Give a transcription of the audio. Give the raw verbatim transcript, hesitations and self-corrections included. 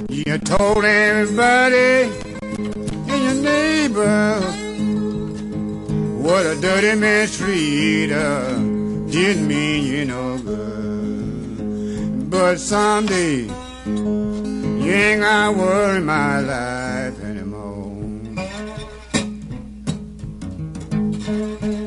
You told everybody in your neighborhood what a dirty man's treat uh, didn't mean you no good. But someday you ain't gonna worry my life anymore.